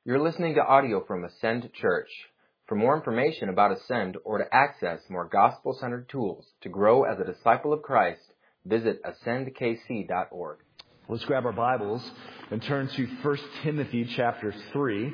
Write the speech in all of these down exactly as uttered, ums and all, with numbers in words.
You're listening to audio from Ascend Church. For more information about Ascend or to access more gospel-centered tools to grow as a disciple of Christ, visit ascend k c dot org. Let's grab our Bibles and turn to First Timothy chapter three.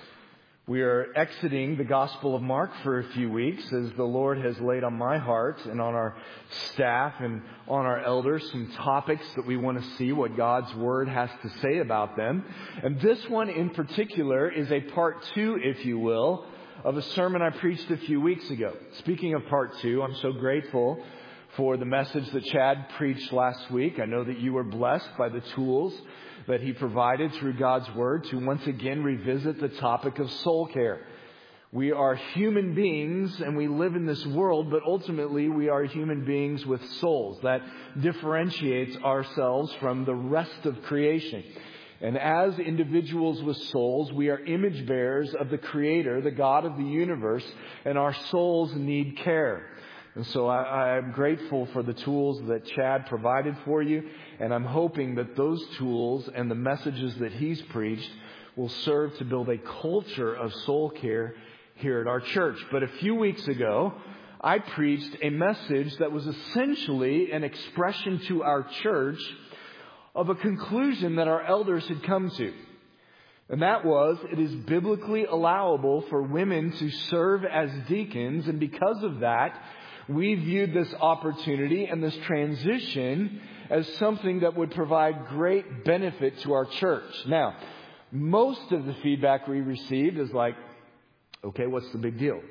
We are exiting the Gospel of Mark for a few weeks as the Lord has laid on my heart and on our staff and on our elders some topics that we want to see what God's Word has to say about them. And this one in particular is a part two, if you will, of a sermon I preached a few weeks ago. Speaking of part two, I'm so grateful for the message that Chad preached last week. I know that you were blessed by the tools that he provided through God's Word to once again revisit the topic of soul care. We are human beings and we live in this world, but ultimately we are human beings with souls. That differentiates ourselves from the rest of creation. And as individuals with souls, we are image bearers of the Creator, the God of the universe, and our souls need care. And so I, I'm grateful for the tools that Chad provided for you, and I'm hoping that those tools and the messages that he's preached will serve to build a culture of soul care here at our church. But a few weeks ago, I preached a message that was essentially an expression to our church of a conclusion that our elders had come to. And that was, it is biblically allowable for women to serve as deacons, and because of that, we viewed this opportunity and this transition as something that would provide great benefit to our church. Now, most of the feedback we received is like, okay, what's the big deal?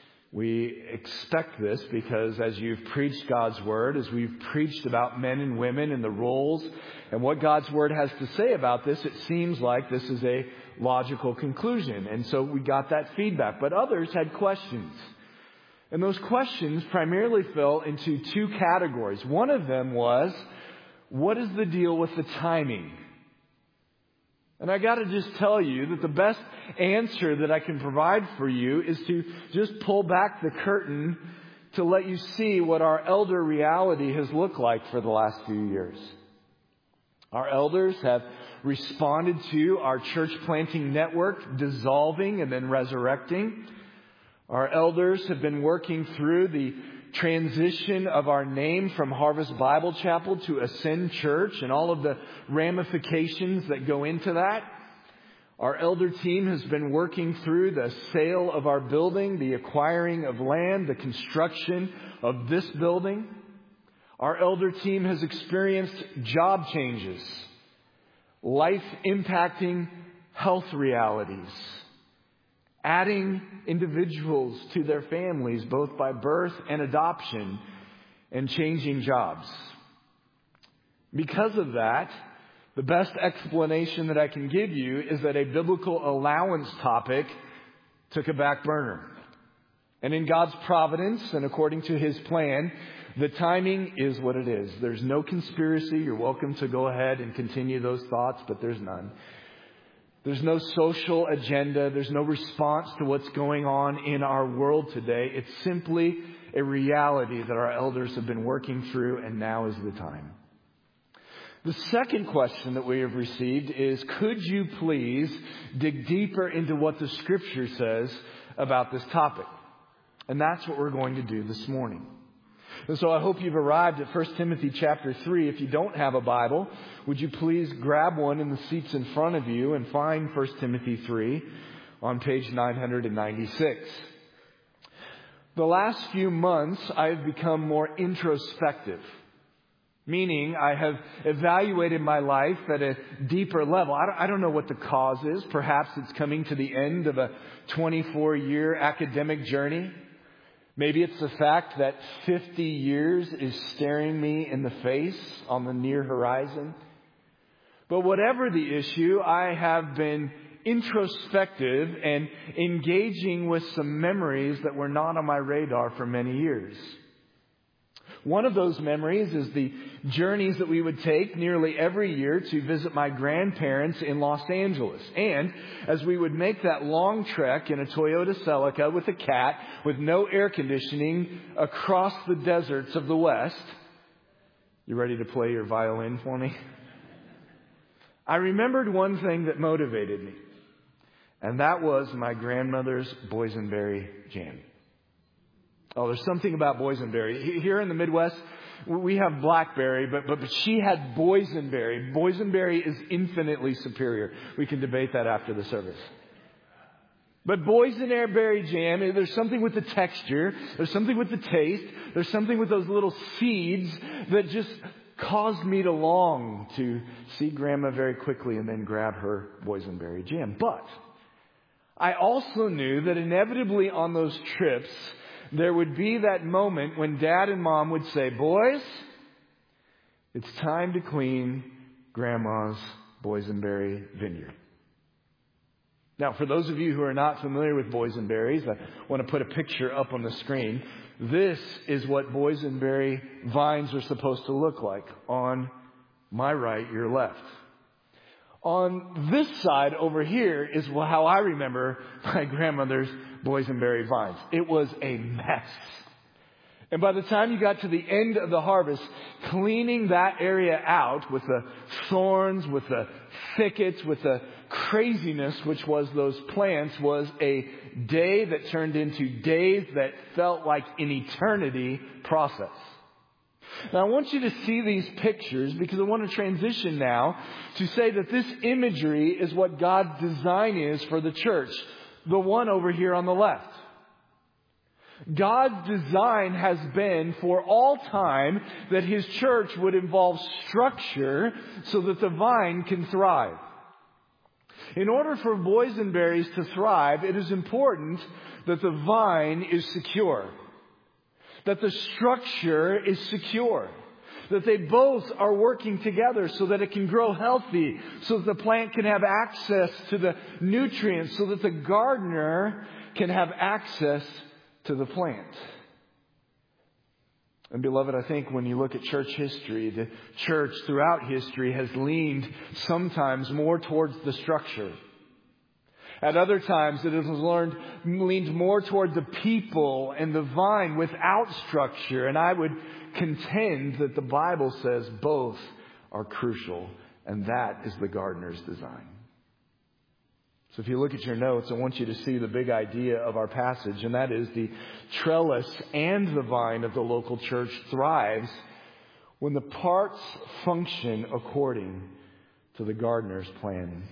We expect this because as you've preached God's Word, as we've preached about men and women and the roles and what God's Word has to say about this, it seems like this is a logical conclusion. And so we got that feedback. But others had questions. And those questions primarily fell into two categories. One of them was, what is the deal with the timing? And I got to just tell you that the best answer that I can provide for you is to just pull back the curtain to let you see what our elder reality has looked like for the last few years. Our elders have responded to our church planting network dissolving and then resurrecting. Our elders have been working through the transition of our name from Harvest Bible Chapel to Ascend Church and all of the ramifications that go into that. Our elder team has been working through the sale of our building, the acquiring of land, the construction of this building. Our elder team has experienced job changes, life-impacting health realities, adding individuals to their families, both by birth and adoption, and changing jobs. Because of that, the best explanation that I can give you is that a biblical allowance topic took a back burner. And in God's providence and according to His plan, the timing is what it is. There's no conspiracy. You're welcome to go ahead and continue those thoughts, but there's none. There's no social agenda. There's no response to what's going on in our world today. It's simply a reality that our elders have been working through, and now is the time. The second question that we have received is, could you please dig deeper into what the Scripture says about this topic? And that's what we're going to do this morning. And so I hope you've arrived at First Timothy chapter three. If you don't have a Bible, would you please grab one in the seats in front of you and find First Timothy three on page nine ninety-six. The last few months, I've become more introspective, meaning I have evaluated my life at a deeper level. I don't, I don't know what the cause is. Perhaps it's coming to the end of a twenty-four year academic journey. Maybe it's the fact that fifty years is staring me in the face on the near horizon. But whatever the issue, I have been introspective and engaging with some memories that were not on my radar for many years. One of those memories is the journeys that we would take nearly every year to visit my grandparents in Los Angeles. And as we would make that long trek in a Toyota Celica with a cat with no air conditioning across the deserts of the West. You ready to play your violin for me? I remembered one thing that motivated me. And that was my grandmother's boysenberry jam. Oh, there's something about boysenberry. Here in the Midwest, we have blackberry, but, but, but she had boysenberry. Boysenberry is infinitely superior. We can debate that after the service. But boysenberry jam, there's something with the texture. There's something with the taste. There's something with those little seeds that just caused me to long to see Grandma very quickly and then grab her boysenberry jam. But I also knew that inevitably on those trips, there would be that moment when Dad and Mom would say, boys, it's time to clean Grandma's boysenberry vineyard. Now, for those of you who are not familiar with boysenberries, I want to put a picture up on the screen. This is what boysenberry vines are supposed to look like. On my right, your left. On this side over here is how I remember my grandmother's boysenberry vines. It was a mess. And by the time you got to the end of the harvest, cleaning that area out with the thorns, with the thickets, with the craziness which was those plants was a day that turned into days that felt like an eternity process. Now I want you to see these pictures because I want to transition now to say that this imagery is what God's design is for the church. The one over here on the left. God's design has been for all time that His church would involve structure so that the vine can thrive. In order for boysenberries to thrive, it is important that the vine is secure. That the structure is secure. That they both are working together so that it can grow healthy, so that the plant can have access to the nutrients, so that the gardener can have access to the plant. And beloved, I think when you look at church history, the church throughout history has leaned sometimes more towards the structure. At other times, it has learned, leaned more toward the people and the vine without structure. And I would contend that the Bible says both are crucial, and that is the gardener's design. So if you look at your notes, I want you to see the big idea of our passage, and that is the trellis and the vine of the local church thrives when the parts function according to the gardener's plan.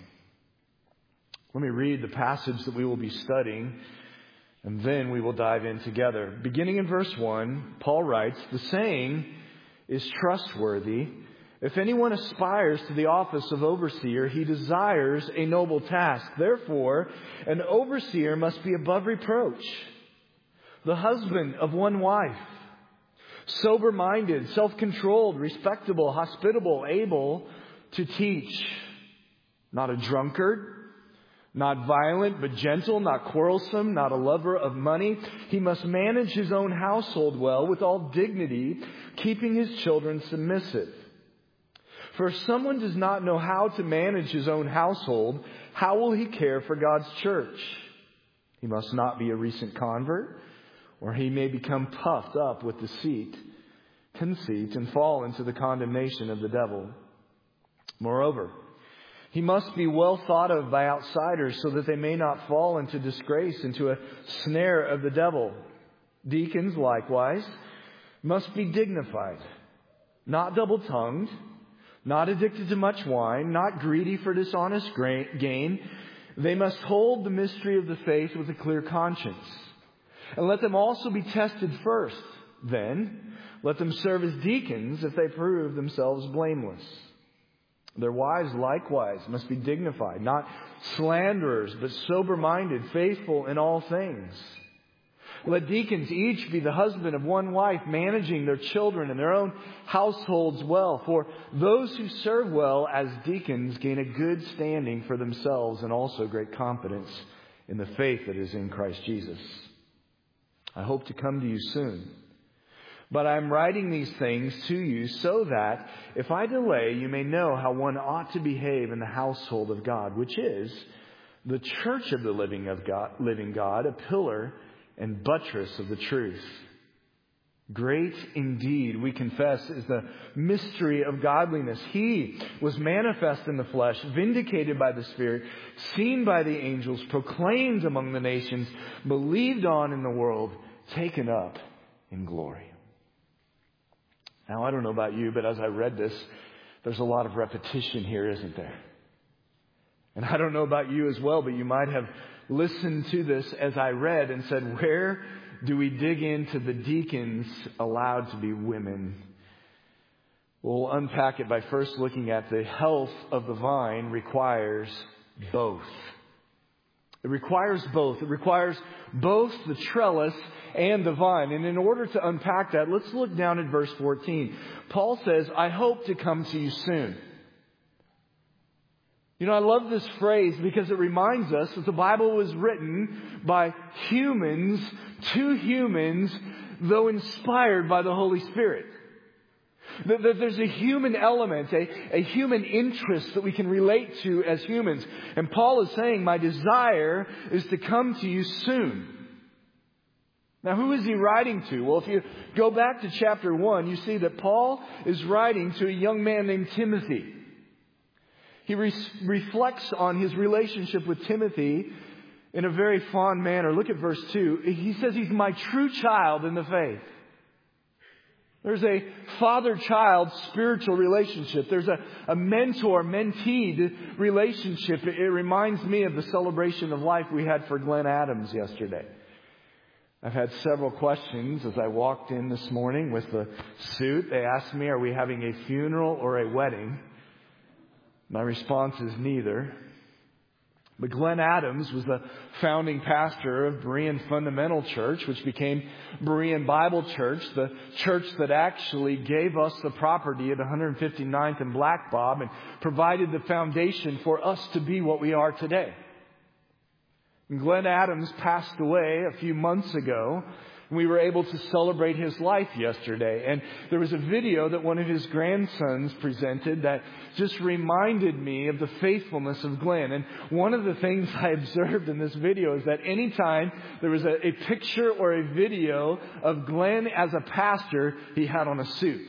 Let me read the passage that we will be studying, and then we will dive in together. Beginning in verse one, Paul writes, "The saying is trustworthy. If anyone aspires to the office of overseer, he desires a noble task. Therefore, an overseer must be above reproach, the husband of one wife, sober-minded, self-controlled, respectable, hospitable, able to teach, not a drunkard, not violent, but gentle, not quarrelsome, not a lover of money. He must manage his own household well with all dignity, keeping his children submissive. For if someone does not know how to manage his own household, how will he care for God's church? He must not be a recent convert, or he may become puffed up with deceit, conceit, and fall into the condemnation of the devil. Moreover, he must be well thought of by outsiders so that they may not fall into disgrace, into a snare of the devil. Deacons, likewise, must be dignified, not double-tongued, not addicted to much wine, not greedy for dishonest gain. They must hold the mystery of the faith with a clear conscience. And let them also be tested first. Then, let them serve as deacons if they prove themselves blameless. Their wives likewise must be dignified, not slanderers, but sober-minded, faithful in all things. Let deacons each be the husband of one wife, managing their children and their own households well. For those who serve well as deacons gain a good standing for themselves and also great confidence in the faith that is in Christ Jesus. I hope to come to you soon. But I am writing these things to you so that if I delay, you may know how one ought to behave in the household of God, which is the church of the living of God, living God, a pillar and buttress of the truth. Great indeed, we confess, is the mystery of godliness. He was manifest in the flesh, vindicated by the Spirit, seen by the angels, proclaimed among the nations, believed on in the world, taken up in glory. Now, I don't know about you, but as I read this, there's a lot of repetition here, isn't there? And I don't know about you as well, but you might have listened to this as I read and said, where do we dig into the deacons allowed to be women? We'll unpack it by first looking at the health of the vine requires both. It requires both. It requires both the trellis and the vine. And in order to unpack that, let's look down at verse fourteen. Paul says, I hope to come to you soon. You know, I love this phrase because it reminds us that the Bible was written by humans to humans, though inspired by the Holy Spirit. That there's a human element, a, a human interest that we can relate to as humans. And Paul is saying, my desire is to come to you soon. Now, who is he writing to? Well, if you go back to chapter one, you see that Paul is writing to a young man named Timothy. He re- reflects on his relationship with Timothy in a very fond manner. Look at verse two. He says he's my true child in the faith. There's a father-child spiritual relationship. There's a, a mentor-mentee relationship. It, it reminds me of the celebration of life we had for Glenn Adams yesterday. I've had several questions as I walked in this morning with the suit. They asked me, are we having a funeral or a wedding? My response is neither. But Glenn Adams was the founding pastor of Berean Fundamental Church, which became Berean Bible Church, the church that actually gave us the property at one fifty-ninth and Black Bob and provided the foundation for us to be what we are today. And Glenn Adams passed away a few months ago. We were able to celebrate his life yesterday. And there was a video that one of his grandsons presented that just reminded me of the faithfulness of Glenn. And one of the things I observed in this video is that anytime there was a, a picture or a video of Glenn as a pastor, he had on a suit.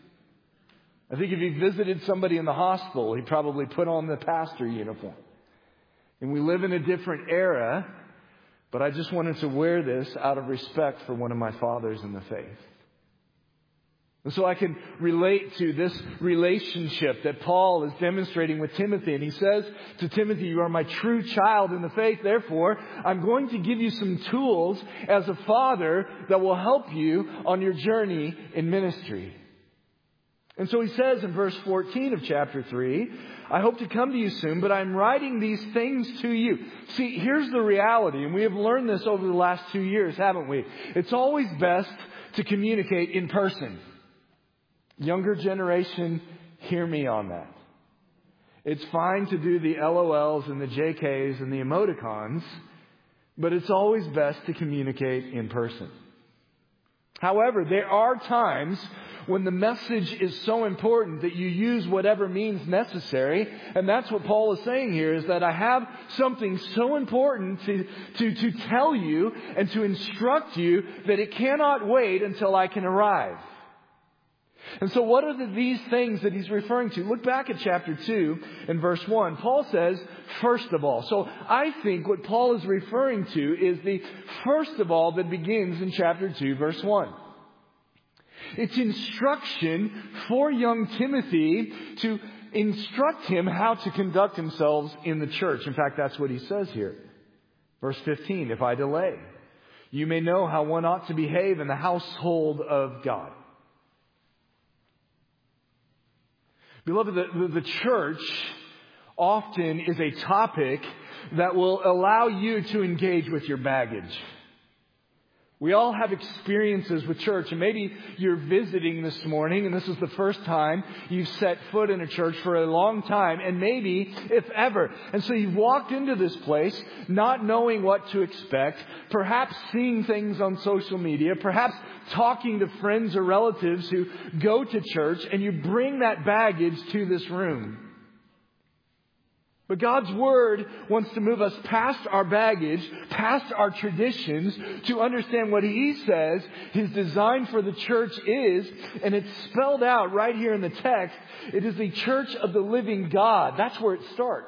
I think if he visited somebody in the hospital, he probably put on the pastor uniform. And we live in a different era. But I just wanted to wear this out of respect for one of my fathers in the faith. And so I can relate to this relationship that Paul is demonstrating with Timothy. And he says to Timothy, you are my true child in the faith. Therefore, I'm going to give you some tools as a father that will help you on your journey in ministry. And so he says in verse fourteen of chapter three, I hope to come to you soon, but I'm writing these things to you. See, here's the reality, and we have learned this over the last two years, haven't we? It's always best to communicate in person. Younger generation, hear me on that. It's fine to do the L O Ls and the J Ks and the emoticons, but it's always best to communicate in person. However, there are times when the message is so important that you use whatever means necessary. And that's what Paul is saying here, is that I have something so important to, to, to tell you and to instruct you that it cannot wait until I can arrive. And so what are the, these things that he's referring to? Look back at chapter two and verse one. Paul says, first of all. So I think what Paul is referring to is the first of all that begins in chapter two, verse one. It's instruction for young Timothy to instruct him how to conduct himself in the church. In fact, that's what he says here. Verse fifteen, if I delay, you may know how one ought to behave in the household of God. Beloved, the, the, the church often is a topic that will allow you to engage with your baggage. We all have experiences with church, and maybe you're visiting this morning and this is the first time you've set foot in a church for a long time, and maybe if ever. And so you've walked into this place not knowing what to expect, perhaps seeing things on social media, perhaps talking to friends or relatives who go to church, and you bring that baggage to this room. But God's Word wants to move us past our baggage, past our traditions, to understand what He says His design for the church is. And it's spelled out right here in the text. It is a church of the living God. That's where it starts.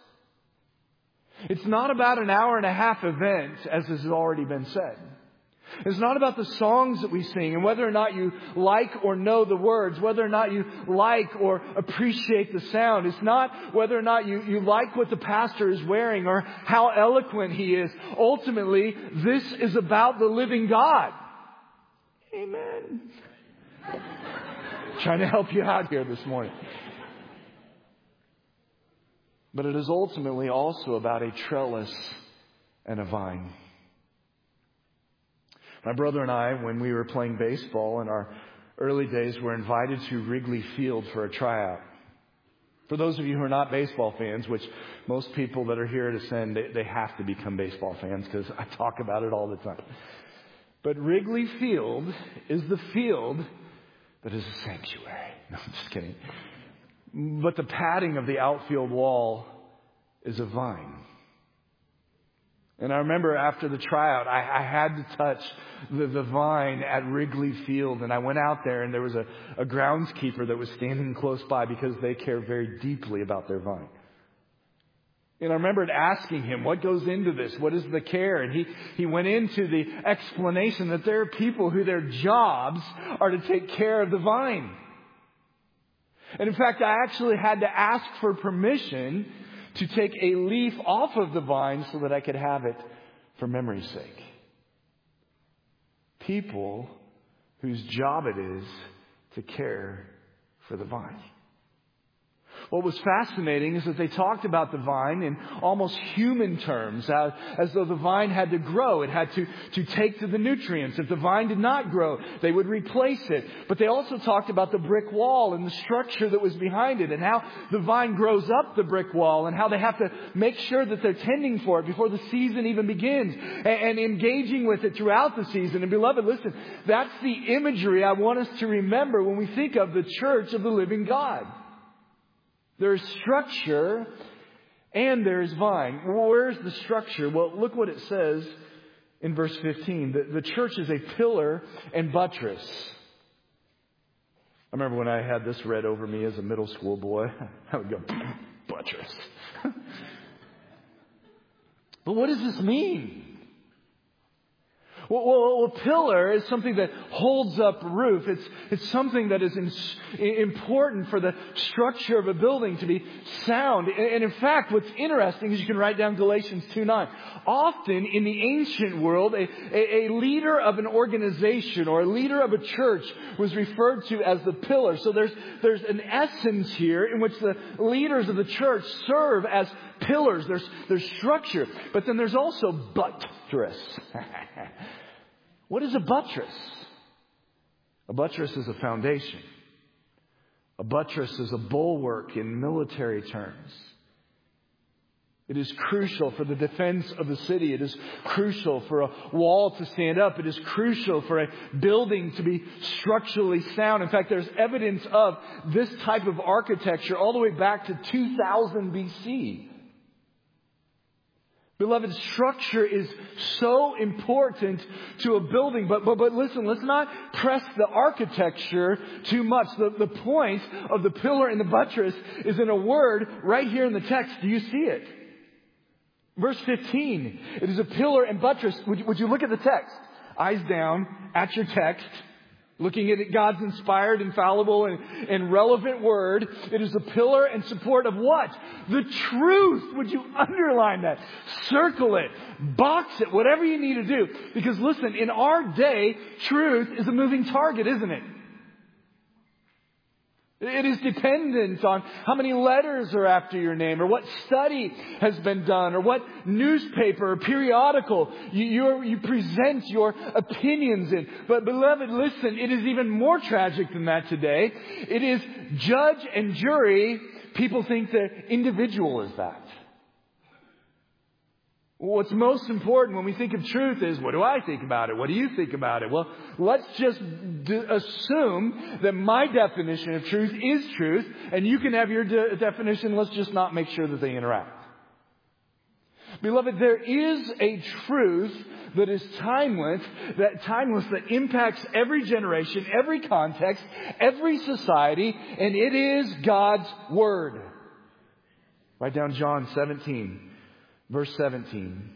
It's not about an hour and a half event, as has already been said. It's not about the songs that we sing and whether or not you like or know the words, whether or not you like or appreciate the sound. It's not whether or not you, you like what the pastor is wearing or how eloquent he is. Ultimately, this is about the living God. Amen. Trying to help you out here this morning. But it is ultimately also about a trellis and a vine. My brother and I, when we were playing baseball in our early days, were invited to Wrigley Field for a tryout. For those of you who are not baseball fans, which most people that are here at Ascend, they, they have to become baseball fans because I talk about it all the time. But Wrigley Field is the field that is a sanctuary. No, I'm just kidding. But the padding of the outfield wall is a vine. And I remember after the tryout, I, I had to touch the, the vine at Wrigley Field. And I went out there and there was a, a groundskeeper that was standing close by because they care very deeply about their vine. And I remembered asking him, what goes into this? What is the care? And he, he went into the explanation that there are people who their jobs are to take care of the vine. And in fact, I actually had to ask for permission to take a leaf off of the vine so that I could have it for memory's sake. People whose job it is to care for the vine. What was fascinating is that they talked about the vine in almost human terms, as, as though the vine had to grow. It had to, to take to the nutrients. If the vine did not grow, they would replace it. But they also talked about the brick wall and the structure that was behind it and how the vine grows up the brick wall and how they have to make sure that they're tending for it before the season even begins and, and engaging with it throughout the season. And beloved, listen, that's the imagery I want us to remember when we think of the church of the living God. There's structure and there's vine. Where's the structure? Well, look what it says in verse fifteen. The, the church is a pillar and buttress. I remember when I had this read over me as a middle school boy, I would go, buttress. But what does this mean? Well, well, a pillar is something that holds up roof. It's, it's something that is in, important for the structure of a building to be sound. And, and in fact, what's interesting is you can write down Galatians two nine. Often in the ancient world, a, a, a leader of an organization or a leader of a church was referred to as the pillar. So there's, there's an essence here in which the leaders of the church serve as pillars. There's, there's structure. But then there's also buttress. What is a buttress? A buttress is a foundation. A buttress is a bulwark in military terms. It is crucial for the defense of the city. It is crucial for a wall to stand up. It is crucial for a building to be structurally sound. In fact, there's evidence of this type of architecture all the way back to two thousand B C. Beloved, structure is so important to a building. But, but, but listen, let's not press the architecture too much. The, the point of the pillar and the buttress is in a word right here in the text. Do you see it? Verse fifteen. It is a pillar and buttress. Would you, would you look at the text? Eyes down at your text. Looking at God's inspired, infallible, and, and relevant word. It is a pillar and support of what? The truth. Would you underline that? Circle it. Box it. Whatever you need to do. Because listen, in our day, truth is a moving target, isn't it? It is dependent on how many letters are after your name, or what study has been done, or what newspaper or periodical you, you, you present your opinions in. But beloved, listen, it is even more tragic than that today. It is judge and jury. People think the individual is that. What's most important when we think of truth is, what do I think about it? What do you think about it? Well, let's just d- assume that my definition of truth is truth, and you can have your de- definition. Let's just not make sure that they interact. Beloved, there is a truth that is timeless, that timeless, that impacts every generation, every context, every society, and it is God's Word. Write down John seventeen. Verse seventeen.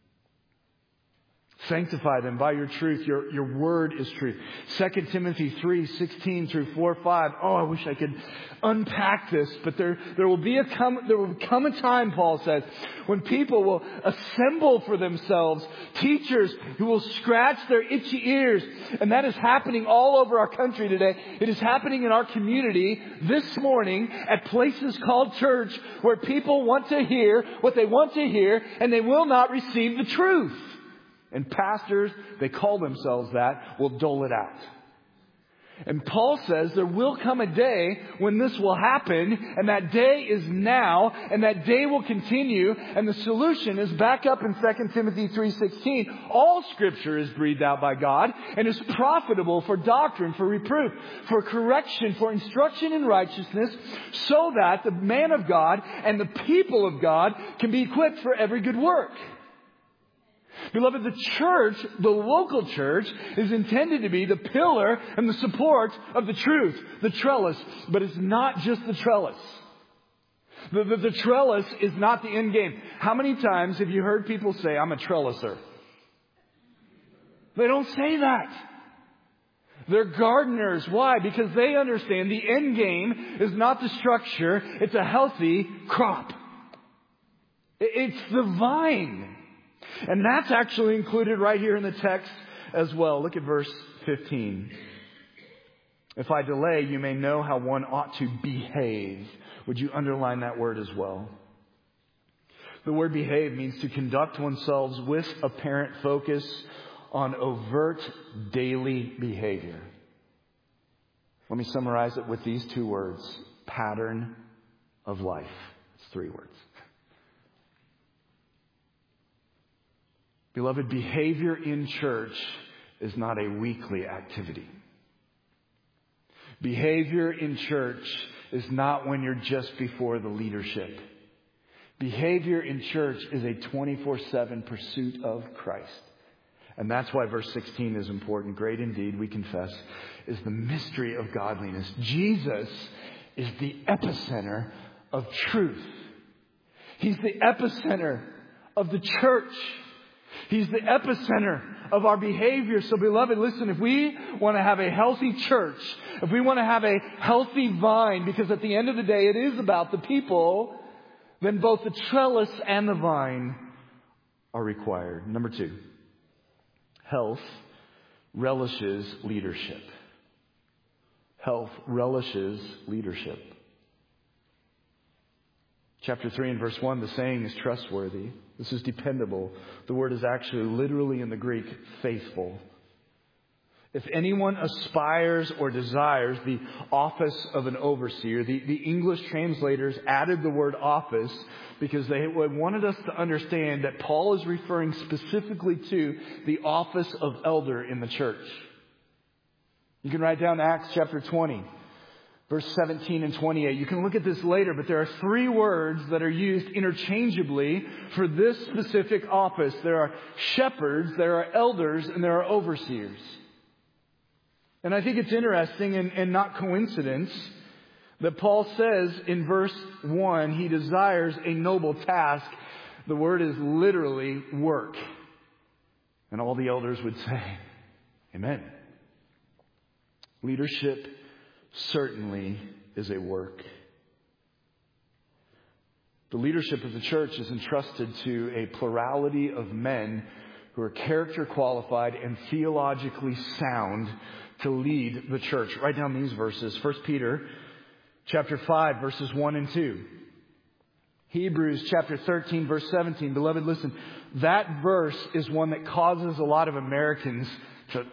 Sanctify them by your truth. Your, your word is truth. Second Timothy three, sixteen through four, five. Oh, I wish I could unpack this, but there, there will be a come, there will come a time, Paul says, when people will assemble for themselves teachers who will scratch their itchy ears. And that is happening all over our country today. It is happening in our community this morning at places called church, where people want to hear what they want to hear, and they will not receive the truth. And pastors, they call themselves that, will dole it out. And Paul says there will come a day when this will happen, and that day is now, and that day will continue, and the solution is back up in Second Timothy three sixteen. All Scripture is breathed out by God and is profitable for doctrine, for reproof, for correction, for instruction in righteousness, so that the man of God and the people of God can be equipped for every good work. Beloved, the church, the local church, is intended to be the pillar and the support of the truth, the trellis. But it's not just the trellis. The, the, the trellis is not the end game. How many times have you heard people say, I'm a trelliser? They don't say that. They're gardeners. Why? Because they understand the end game is not the structure. It's a healthy crop. It's the vine. And that's actually included right here in the text as well. Look at verse fifteen. If I delay, you may know how one ought to behave. Would you underline that word as well? The word behave means to conduct oneself with apparent focus on overt daily behavior. Let me summarize it with these two words. Pattern of life. It's three words. Beloved, behavior in church is not a weekly activity. Behavior in church is not when you're just before the leadership. Behavior in church is a twenty-four seven pursuit of Christ. And that's why verse sixteen is important. Great indeed, we confess, is the mystery of godliness. Jesus is the epicenter of truth. He's the epicenter of the church. He's the epicenter of our behavior. So beloved, listen, if we want to have a healthy church, if we want to have a healthy vine, because at the end of the day it is about the people, then both the trellis and the vine are required. Number two, health relishes leadership. Health relishes leadership. Chapter three and verse one, the saying is trustworthy. This is dependable. The word is actually literally in the Greek, faithful. If anyone aspires or desires the office of an overseer, the, the English translators added the word office because they wanted us to understand that Paul is referring specifically to the office of elder in the church. You can write down Acts chapter twenty. Verse seventeen and twenty-eight. You can look at this later, but there are three words that are used interchangeably for this specific office. There are shepherds, there are elders, and there are overseers. And I think it's interesting and, and not coincidence that Paul says in verse one, he desires a noble task. The word is literally work. And all the elders would say, amen. Leadership certainly is a work. The leadership of the church is entrusted to a plurality of men who are character qualified and theologically sound to lead the church. Write down these verses. First Peter chapter five, verses one and two. Hebrews chapter thirteen, verse seventeen. Beloved, listen, that verse is one that causes a lot of Americans to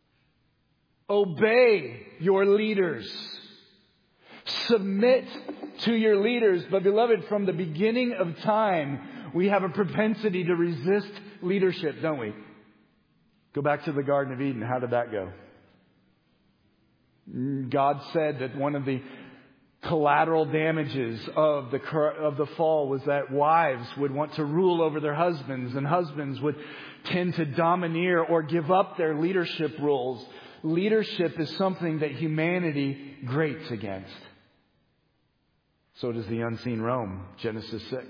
obey your leaders. Submit to your leaders. But beloved, from the beginning of time, we have a propensity to resist leadership, don't we? Go back to the Garden of Eden. How did that go? God said that one of the collateral damages of the of the fall was that wives would want to rule over their husbands, and husbands would tend to domineer or give up their leadership roles. Leadership is something that humanity grates against. So does the unseen realm, Genesis six.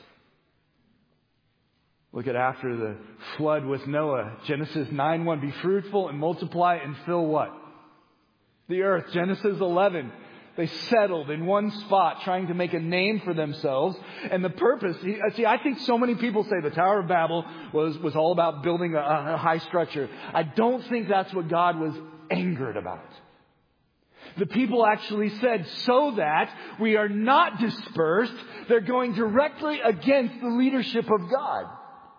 Look at after the flood with Noah, Genesis nine one. Be fruitful and multiply and fill what? The earth. Genesis eleven. They settled in one spot trying to make a name for themselves. And the purpose, see, I think so many people say the Tower of Babel was, was all about building a, a high structure. I don't think that's what God was angered about. The people actually said, so that we are not dispersed, they're going directly against the leadership of God.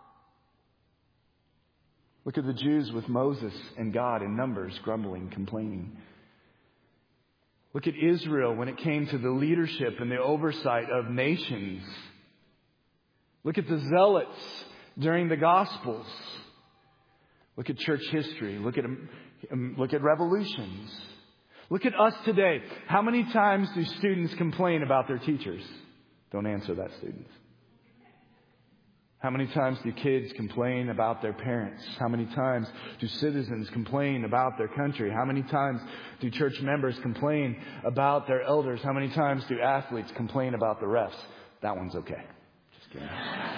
Look at the Jews with Moses and God in Numbers, grumbling, complaining. Look at Israel when it came to the leadership and the oversight of nations. Look at the zealots during the Gospels. Look at church history. Look at um, look at revolutions. Look at us today. How many times do students complain about their teachers? Don't answer that, students. How many times do kids complain about their parents? How many times do citizens complain about their country? How many times do church members complain about their elders? How many times do athletes complain about the refs? That one's okay. Just kidding.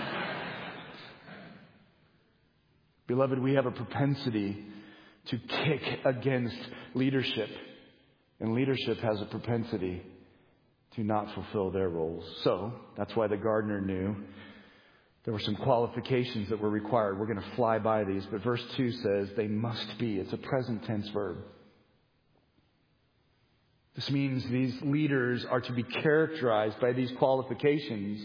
Beloved, we have a propensity to kick against leadership. And leadership has a propensity to not fulfill their roles. So, that's why the gardener knew there were some qualifications that were required. We're going to fly by these. But verse two says they must be. It's a present tense verb. This means these leaders are to be characterized by these qualifications.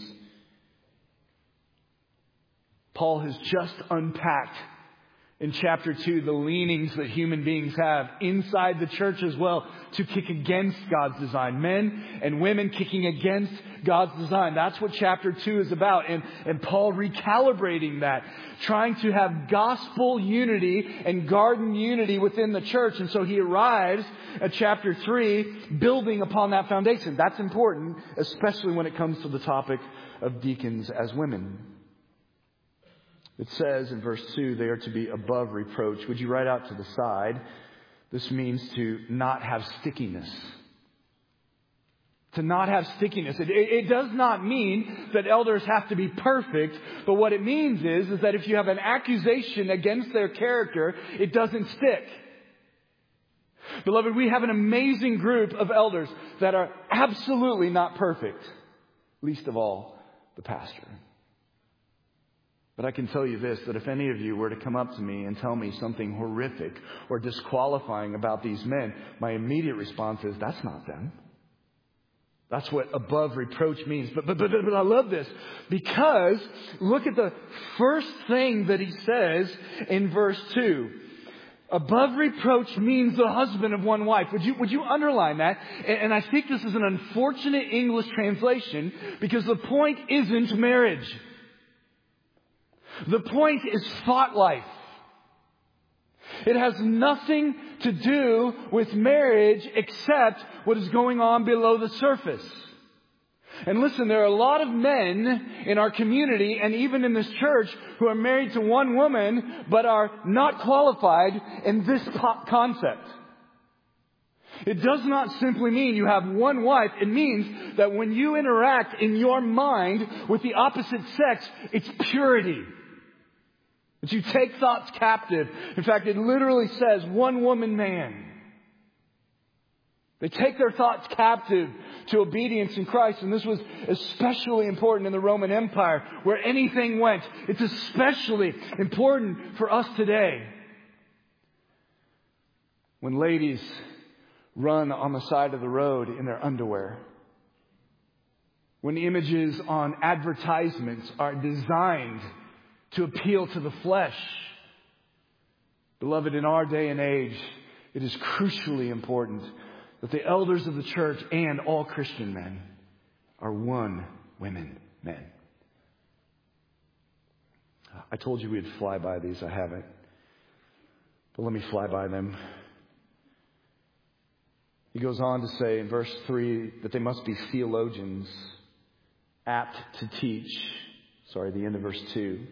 Paul has just unpacked in chapter two the leanings that human beings have inside the church as well to kick against God's design. Men and women kicking against God's design. That's what chapter two is about. And, and Paul recalibrating that, trying to have gospel unity and garden unity within the church. And so he arrives at chapter three building upon that foundation. That's important, especially when it comes to the topic of deacons as women. It says in verse two, they are to be above reproach. Would you write out to the side? This means to not have stickiness. To not have stickiness. It, it, it does not mean that elders have to be perfect, but what it means is, is that if you have an accusation against their character, it doesn't stick. Beloved, we have an amazing group of elders that are absolutely not perfect. Least of all, the pastor. But I can tell you this, that if any of you were to come up to me and tell me something horrific or disqualifying about these men, my immediate response is, that's not them. That's what above reproach means. But, but, but, but I love this because look at the first thing that he says in verse two. Above reproach means the husband of one wife. Would you, would you underline that? And, and I think this is an unfortunate English translation because the point isn't marriage. The point is thought life. It has nothing to do with marriage except what is going on below the surface. And listen, there are a lot of men in our community and even in this church who are married to one woman but are not qualified in this concept. It does not simply mean you have one wife. It means that when you interact in your mind with the opposite sex, it's purity. That you take thoughts captive. In fact, it literally says one woman man. They take their thoughts captive to obedience in Christ. And this was especially important in the Roman Empire where anything went. It's especially important for us today. When ladies run on the side of the road in their underwear. When images on advertisements are designed to appeal to the flesh. Beloved, in our day and age, it is crucially important that the elders of the church and all Christian men are one, women, men. I told you we'd fly by these. I haven't. But let me fly by them. He goes on to say in verse three that they must be theologians, apt to teach. Sorry, the end of verse two.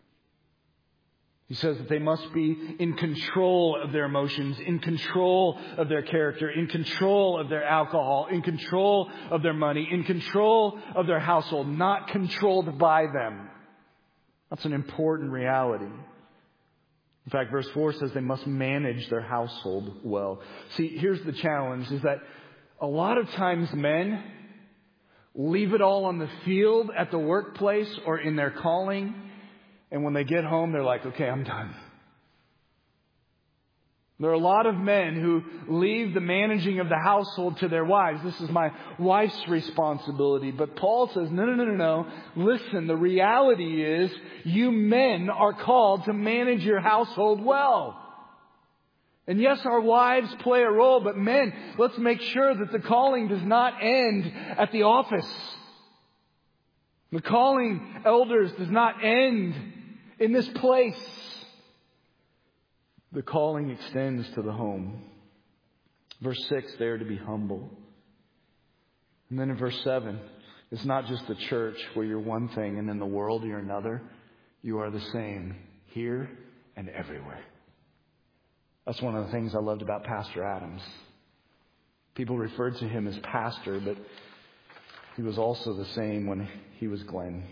He says that they must be in control of their emotions, in control of their character, in control of their alcohol, in control of their money, in control of their household, not controlled by them. That's an important reality. In fact, verse four says they must manage their household well. See, here's the challenge, is that a lot of times men leave it all on the field at the workplace or in their calling. And when they get home, they're like, okay, I'm done. There are a lot of men who leave the managing of the household to their wives. This is my wife's responsibility. But Paul says, no, no, no, no, no. Listen, the reality is you men are called to manage your household well. And yes, our wives play a role, but men, let's make sure that the calling does not end at the office. The calling, elders, does not end in this place. The calling extends to the home. Verse six, they are to be humble. And then in verse seven, it's not just the church where you're one thing and in the world you're another. You are the same here and everywhere. That's one of the things I loved about Pastor Adams. People referred to him as pastor, but he was also the same when he was Glenn.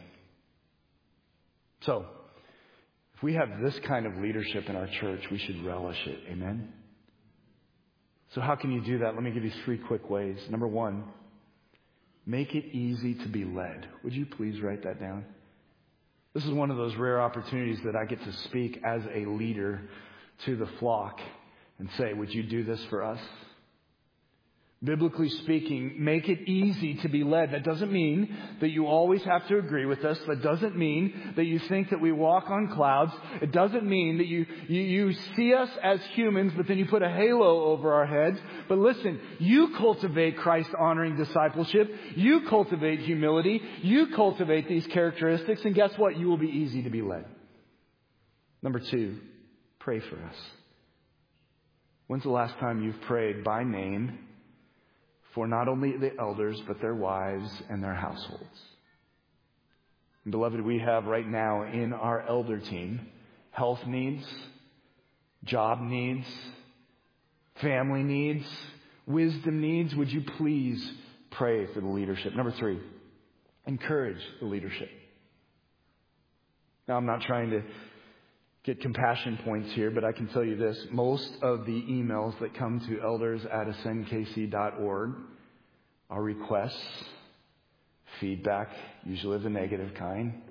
So, if we have this kind of leadership in our church, we should relish it. Amen? So how can you do that? Let me give you three quick ways. Number one, make it easy to be led. Would you please write that down? This is one of those rare opportunities that I get to speak as a leader to the flock and say, would you do this for us? Biblically speaking, make it easy to be led. That doesn't mean that you always have to agree with us. That doesn't mean that you think that we walk on clouds. It doesn't mean that you, you, you see us as humans, but then you put a halo over our heads. But listen, you cultivate Christ-honoring discipleship. You cultivate humility. You cultivate these characteristics. And guess what? You will be easy to be led. Number two, pray for us. When's the last time you've prayed by name for not only the elders, but their wives and their households? And beloved, we have right now in our elder team health needs, job needs, family needs, wisdom needs. Would you please pray for the leadership? Number three, encourage the leadership. Now, I'm not trying to get compassion points here, but I can tell you this. Most of the emails that come to elders at ascend k c dot org are requests, feedback, usually of the negative kind.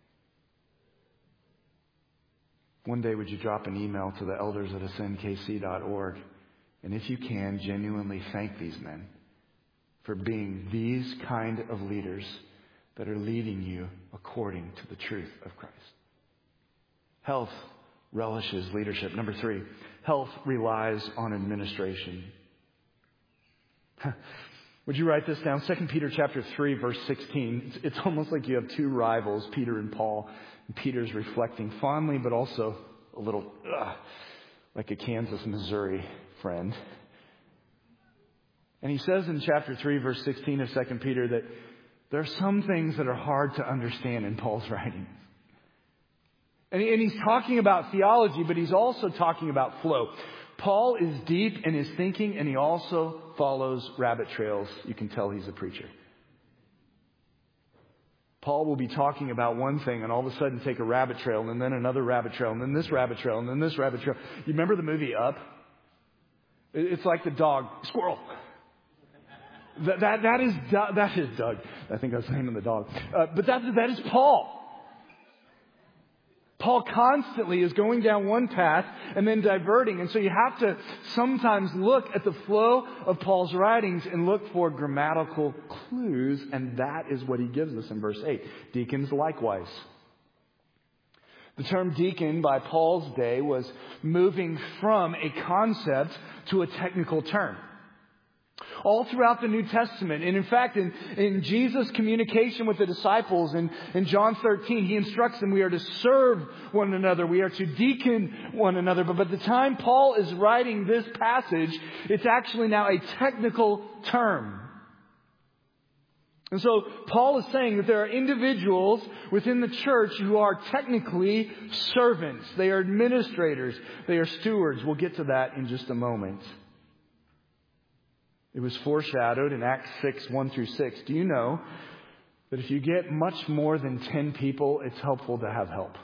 One day, would you drop an email to the elders at ascend k c dot org, and if you can, genuinely thank these men for being these kind of leaders that are leading you according to the truth of Christ. Health relishes leadership. Number three, health relies on administration. Would you write this down? Second Peter chapter three, verse sixteen. It's, it's almost like you have two rivals, Peter and Paul. And Peter's reflecting fondly, but also a little ugh, like a Kansas, Missouri friend. And he says in chapter three, verse sixteen of Second Peter that there are some things that are hard to understand in Paul's writings. And he's talking about theology, but he's also talking about flow. Paul is deep in his thinking, and he also follows rabbit trails. You can tell he's a preacher. Paul will be talking about one thing and all of a sudden take a rabbit trail and then another rabbit trail and then this rabbit trail and then this rabbit trail. You remember the movie Up? It's like the dog, squirrel. That, that, that, is, that is Doug. I think that's the name of the dog. Uh, but that, that is Paul. Paul constantly is going down one path and then diverting. And so you have to sometimes look at the flow of Paul's writings and look for grammatical clues. And that is what he gives us in verse eight. Deacons likewise. The term deacon by Paul's day was moving from a concept to a technical term. All throughout the New Testament. And in fact, in, in Jesus' communication with the disciples in, in John thirteen, he instructs them we are to serve one another. We are to deacon one another. But by the time Paul is writing this passage, it's actually now a technical term. And so Paul is saying that there are individuals within the church who are technically servants. They are administrators. They are stewards. We'll get to that in just a moment. It was foreshadowed in Acts six, one through six. Do you know that if you get much more than ten people, it's helpful to have help?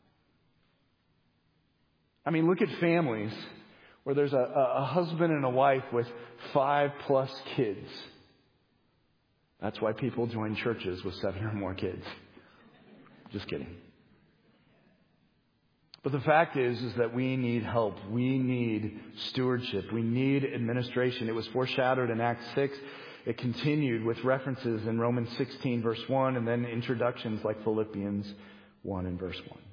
I mean, look at families where there's a, a husband and a wife with five plus kids. That's why people join churches with seven or more kids. Just kidding. But the fact is, is that we need help. We need stewardship. We need administration. It was foreshadowed in Acts six. It continued with references in Romans sixteen, verse one, and then introductions like Philippians one and verse one.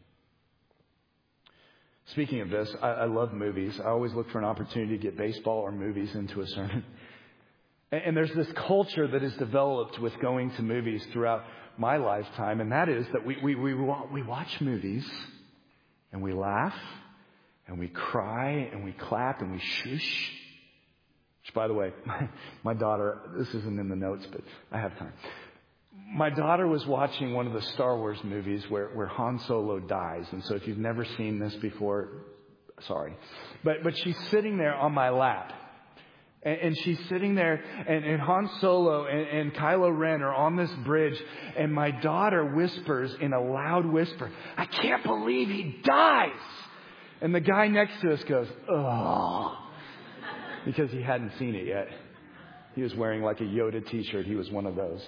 Speaking of this, I, I love movies. I always look for an opportunity to get baseball or movies into a sermon. And, and there's this culture that is developed with going to movies throughout my lifetime, and that is that we we we, we watch movies. And we laugh, and we cry, and we clap, and we shush. Which, by the way, my, my daughter, this isn't in the notes, but I have time. My daughter was watching one of the Star Wars movies where, where Han Solo dies. And so if you've never seen this before, sorry. But, but she's sitting there on my lap. And, and she's sitting there, and, and Han Solo and, and Kylo Ren are on this bridge, and my daughter whispers in a loud whisper, "I can't believe he dies!" And the guy next to us goes, "Ugh," because he hadn't seen it yet. He was wearing like a Yoda t-shirt. He was one of those.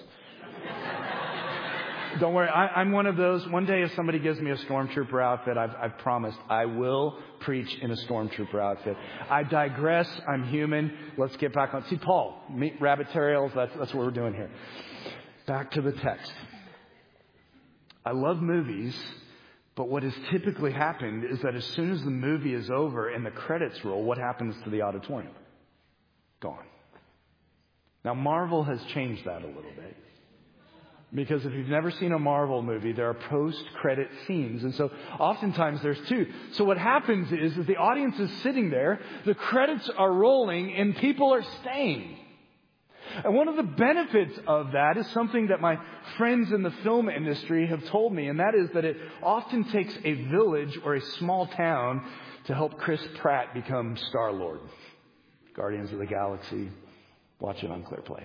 Don't worry, I, I'm one of those. One day if somebody gives me a stormtrooper outfit, I've, I've promised I will preach in a stormtrooper outfit. I digress. I'm human. Let's get back on. See, Paul, meet rabbit tails. That's, that's what we're doing here. Back to the text. I love movies, but what has typically happened is that as soon as the movie is over and the credits roll, what happens to the auditorium? Gone. Now, Marvel has changed that a little bit. Because if you've never seen a Marvel movie, there are post-credit scenes. And so oftentimes there's two. So what happens is that the audience is sitting there, the credits are rolling, and people are staying. And one of the benefits of that is something that my friends in the film industry have told me, and that is that it often takes a village or a small town to help Chris Pratt become Star-Lord. Guardians of the Galaxy. Watch it on ClearPlay.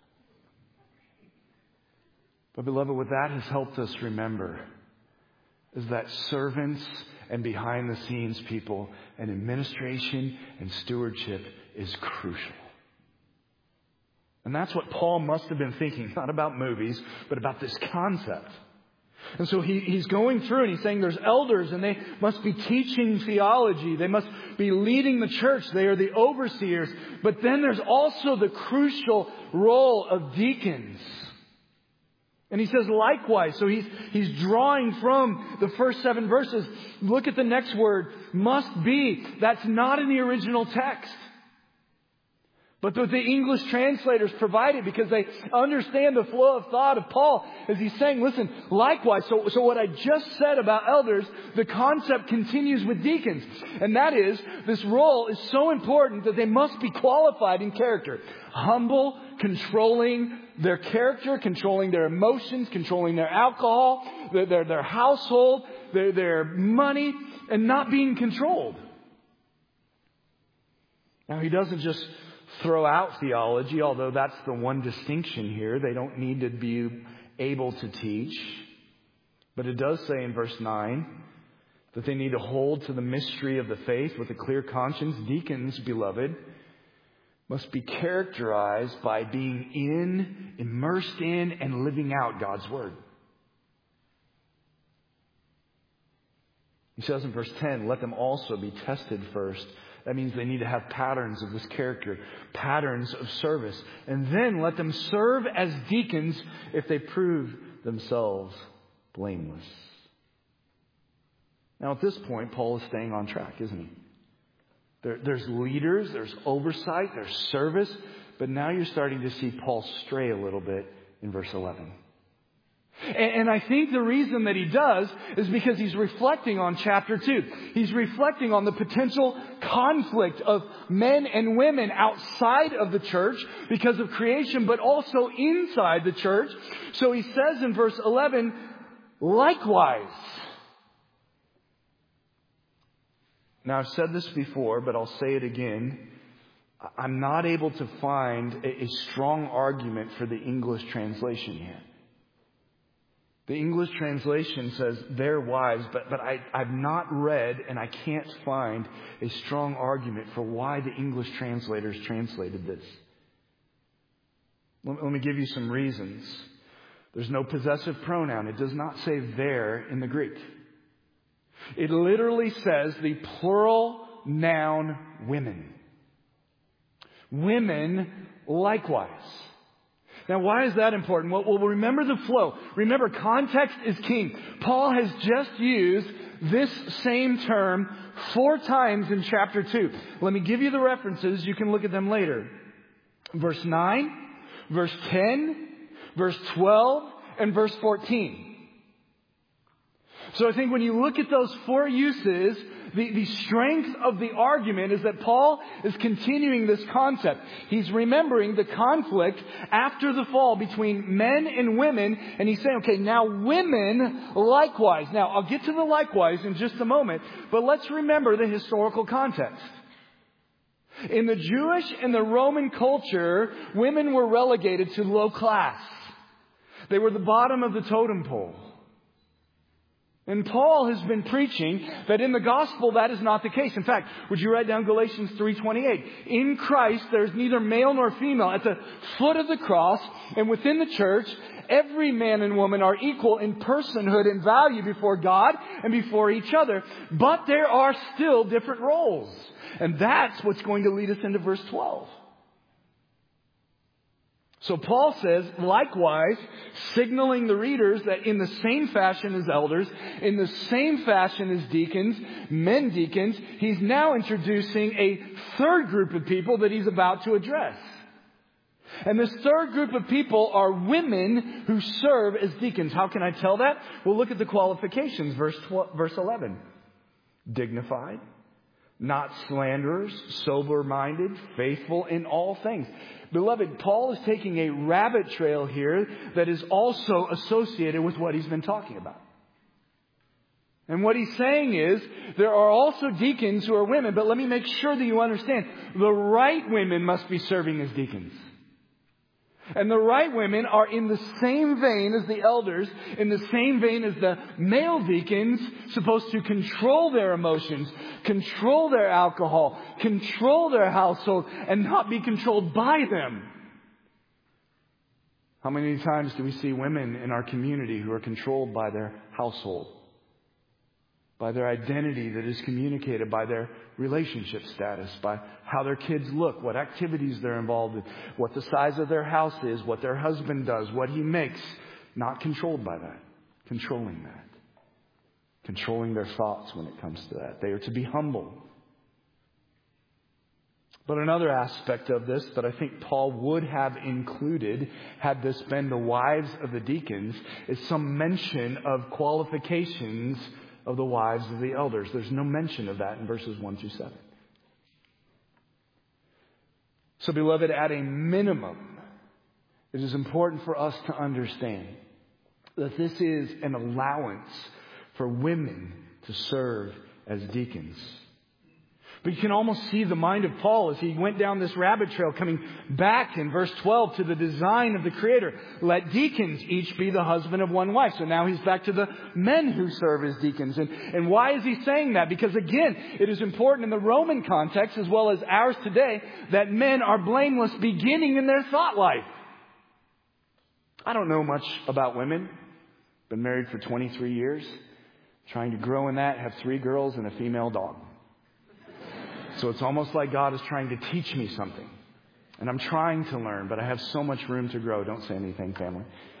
But beloved, what that has helped us remember is that servants and behind the scenes people and administration and stewardship is crucial. And that's what Paul must have been thinking, not about movies, but about this concept. And so he, he's going through and he's saying there's elders and they must be teaching theology. They must be leading the church. They are the overseers. But then there's also the crucial role of deacons. And he says likewise. So he's, he's drawing from the first seven verses. Look at the next word, must be. That's not in the original text. But what the English translators provided because they understand the flow of thought of Paul as he's saying, listen, likewise. So, so what I just said about elders, the concept continues with deacons. And that is, this role is so important that they must be qualified in character. Humble, controlling their character, controlling their emotions, controlling their alcohol, their, their, their household, their, their money, and not being controlled. Now, he doesn't just throw out theology, although that's the one distinction here. They don't need to be able to teach. But it does say in verse nine that they need to hold to the mystery of the faith with a clear conscience. Deacons, beloved, must be characterized by being in, immersed in, and living out God's Word. He says in verse ten, let them also be tested first. That means they need to have patterns of this character, patterns of service. And then let them serve as deacons if they prove themselves blameless. Now at this point, Paul is staying on track, isn't he? There, there's leaders, there's oversight, there's service, But now you're starting to see Paul stray a little bit in verse eleven. And I think the reason that he does is because he's reflecting on chapter two. He's reflecting on the potential conflict of men and women outside of the church because of creation, but also inside the church. So he says in verse eleven, likewise. Now I've said this before, but I'll say it again. I'm not able to find a strong argument for the English translation here. The English translation says their wives, but, but I, I've not read and I can't find a strong argument for why the English translators translated this. Let, let me give you some reasons. There's no possessive pronoun. It does not say their in the Greek. It literally says the plural noun women. Women likewise. Now, why is that important? Well, well, remember the flow. Remember, context is king. Paul has just used this same term four times in chapter two. Let me give you the references. You can look at them later. Verse nine, verse ten, verse twelve, and verse fourteen. So I think when you look at those four uses, the, the strength of the argument is that Paul is continuing this concept. He's remembering the conflict after the fall between men and women. And he's saying, okay, now women likewise. Now, I'll get to the likewise in just a moment. But let's remember the historical context. In the Jewish and the Roman culture, women were relegated to low class. They were the bottom of the totem pole. And Paul has been preaching that in the gospel that is not the case. In fact, would you write down Galatians three twenty-eight? In Christ there's neither male nor female. At the foot of the cross and within the church, every man and woman are equal in personhood and value before God and before each other. But there are still different roles. And that's what's going to lead us into verse twelve. So Paul says, likewise, signaling the readers that in the same fashion as elders, in the same fashion as deacons, men deacons, he's now introducing a third group of people that he's about to address. And this third group of people are women who serve as deacons. How can I tell that? Well, look at the qualifications, verse twelve, verse eleven. Dignified, not slanderers, sober-minded, faithful in all things. Beloved, Paul is taking a rabbit trail here that is also associated with what he's been talking about. And what he's saying is, there are also deacons who are women, but let me make sure that you understand, the right women must be serving as deacons. And the right women are in the same vein as the elders, in the same vein as the male deacons, supposed to control their emotions, control their alcohol, control their household, and not be controlled by them. How many times do we see women in our community who are controlled by their household, by their identity that is communicated by their relationship status, by how their kids look, what activities they're involved in, what the size of their house is, what their husband does, what he makes. Not controlled by that. Controlling that. Controlling their thoughts when it comes to that. They are to be humble. But another aspect of this that I think Paul would have included, had this been the wives of the deacons, is some mention of qualifications of the wives of the elders. There's no mention of that in verses one through seven. So, beloved, at a minimum, it is important for us to understand that this is an allowance for women to serve as deacons. But you can almost see the mind of Paul as he went down this rabbit trail, coming back in verse twelve to the design of the Creator. Let deacons each be the husband of one wife. So now he's back to the men who serve as deacons. And, and why is he saying that? Because again, it is important in the Roman context as well as ours today that men are blameless beginning in their thought life. I don't know much about women. Been married for twenty-three years. Trying to grow in that, have three girls and a female dog. So it's almost like God is trying to teach me something. And I'm trying to learn, but I have so much room to grow. Don't say anything, family.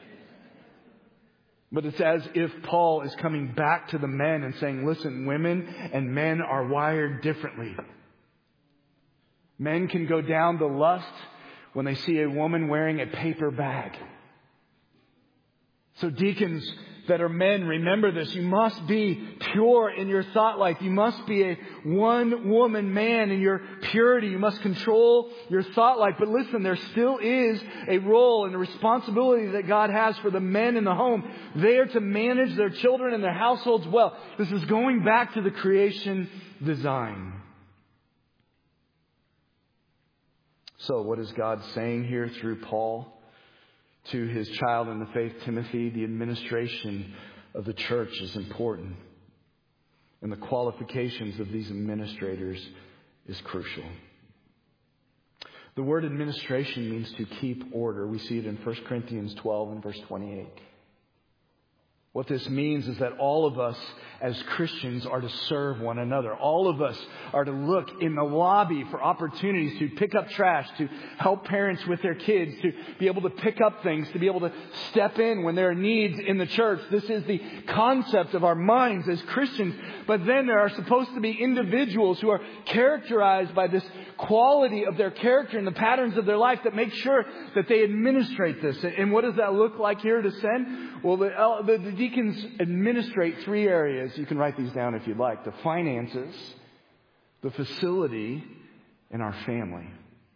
But it's as if Paul is coming back to the men and saying, listen, women and men are wired differently. Men can go down the lust when they see a woman wearing a paper bag. So deacons that are men, remember this. You must be pure in your thought life. You must be a one-woman man in your purity. You must control your thought life. But listen, there still is a role and a responsibility that God has for the men in the home. They are to manage their children and their households well. This is going back to the creation design. So what is God saying here through Paul to his child in the faith, Timothy? The administration of the church is important. And the qualifications of these administrators is crucial. The word administration means to keep order. We see it in First Corinthians twelve and verse twenty-eight. What this means is that all of us as Christians are to serve one another. All of us are to look in the lobby for opportunities to pick up trash, to help parents with their kids, to be able to pick up things, to be able to step in when there are needs in the church. This is the concept of our minds as Christians. But then there are supposed to be individuals who are characterized by this quality of their character and the patterns of their life that make sure that they administrate this. And what does that look like here to send? Well, the, the, the deacons administrate three areas. You can write these down if you'd like. The finances, the facility, and our family.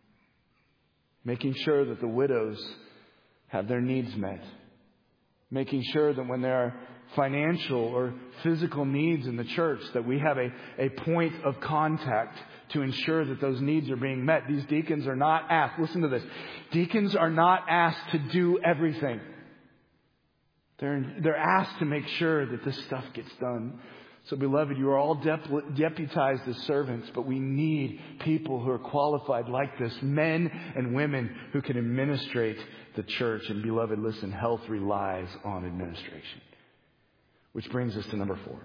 Making sure that the widows have their needs met. Making sure that when there are financial or physical needs in the church, that we have a, a point of contact to ensure that those needs are being met. These deacons are not asked, listen to this, deacons are not asked to do everything. They're, they're asked to make sure that this stuff gets done. So beloved, you are all dep- deputized as servants, but we need people who are qualified like this, men and women who can administrate the church. And beloved, listen, health relies on administration. Which brings us to number four.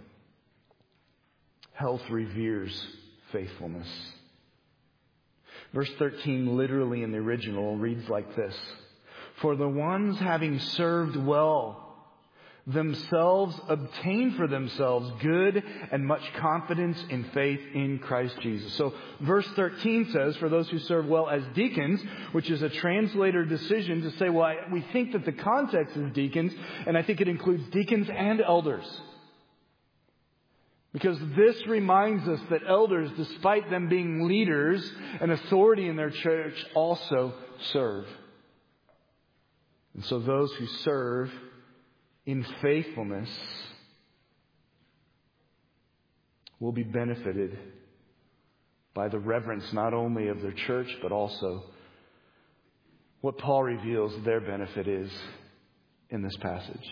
Health reveres faithfulness. Verse thirteen, literally in the original, reads like this. For the ones having served well themselves obtain for themselves good and much confidence in faith in Christ Jesus. So verse thirteen says, for those who serve well as deacons, which is a translator decision to say, well, I, we think that the context is deacons, and I think it includes deacons and elders. Because this reminds us that elders, despite them being leaders and authority in their church, also serve. And so those who serve in faithfulness will be benefited by the reverence not only of their church, but also what Paul reveals their benefit is in this passage.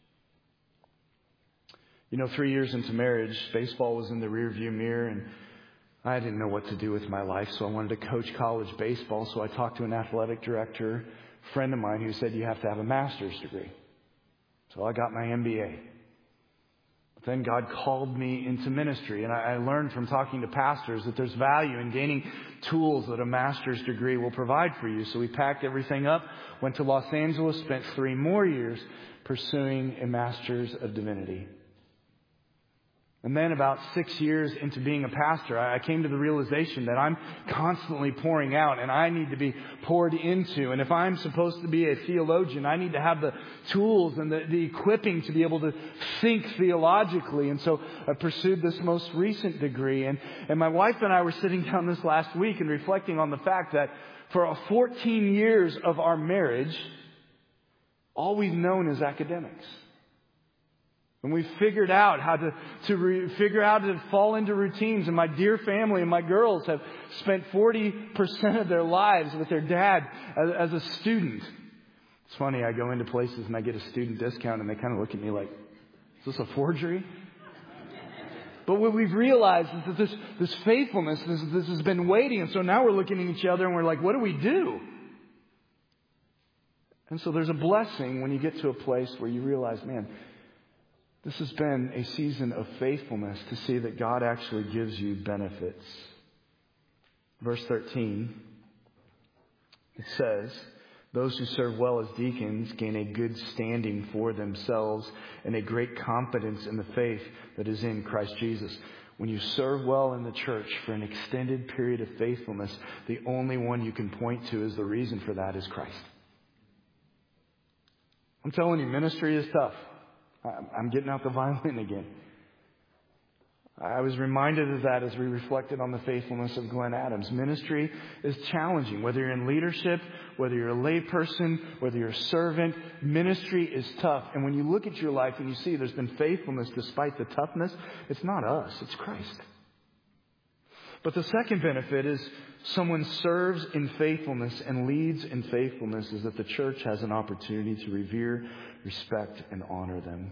You know, three years into marriage, baseball was in the rearview mirror, and I didn't know what to do with my life, so I wanted to coach college baseball. So I talked to an athletic director, a friend of mine, who said, you have to have a master's degree. So I got my M B A. But then God called me into ministry, and I learned from talking to pastors that there's value in gaining tools that a master's degree will provide for you. So we packed everything up, went to Los Angeles, spent three more years pursuing a master's of divinity. And then about six years into being a pastor, I came to the realization that I'm constantly pouring out and I need to be poured into. And if I'm supposed to be a theologian, I need to have the tools and the, the equipping to be able to think theologically. And so I pursued this most recent degree. And, and my wife and I were sitting down this last week and reflecting on the fact that for fourteen years of our marriage, all we've known is academics. And we've figured out how to, to re, figure out how to fall into routines. And my dear family and my girls have spent forty percent of their lives with their dad as, as a student. It's funny, I go into places and I get a student discount and they kind of look at me like, is this a forgery? But what we've realized is that this, this faithfulness, this, this has been waiting. And so now we're looking at each other and we're like, what do we do? And so there's a blessing when you get to a place where you realize, man, this has been a season of faithfulness to see that God actually gives you benefits. Verse thirteen, it says, Those who serve well as deacons gain a good standing for themselves and a great confidence in the faith that is in Christ Jesus. When you serve well in the church for an extended period of faithfulness, the only one you can point to as the reason for that is Christ. I'm telling you, ministry is tough. I'm getting out the violin again. I was reminded of that as we reflected on the faithfulness of Glenn Adams. Ministry is challenging. Whether you're in leadership, whether you're a layperson, whether you're a servant, ministry is tough. And when you look at your life and you see there's been faithfulness despite the toughness, it's not us, it's Christ. But the second benefit is someone serves in faithfulness and leads in faithfulness is that the church has an opportunity to revere, respect, and honor them.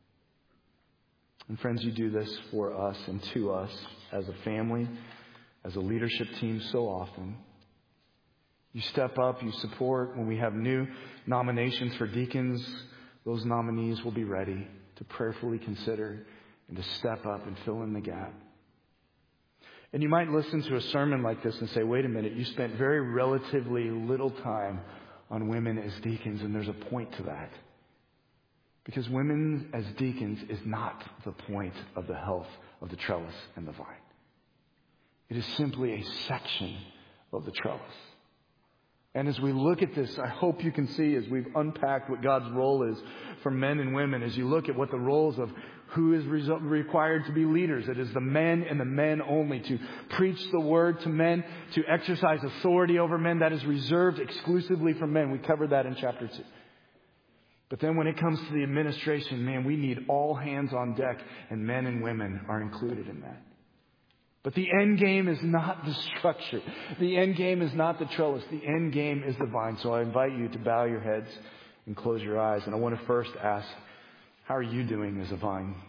And friends, you do this for us and to us as a family, as a leadership team so often. You step up, you support. When we have new nominations for deacons, those nominees will be ready to prayerfully consider and to step up and fill in the gap. And you might listen to a sermon like this and say, wait a minute, you spent very relatively little time on women as deacons, and there's a point to that. Because women as deacons is not the point of the health of the trellis and the vine. It is simply a section of the trellis. And as we look at this, I hope you can see as we've unpacked what God's role is for men and women, as you look at what the roles of who is required to be leaders. It is the men and the men only, to preach the word to men, to exercise authority over men. That is reserved exclusively for men. We covered that in chapter two. But then when it comes to the administration, man, we need all hands on deck, and men and women are included in that. But the end game is not the structure. The end game is not the trellis. The end game is the vine. So I invite you to bow your heads and close your eyes. And I want to first ask, how are you doing as a vine?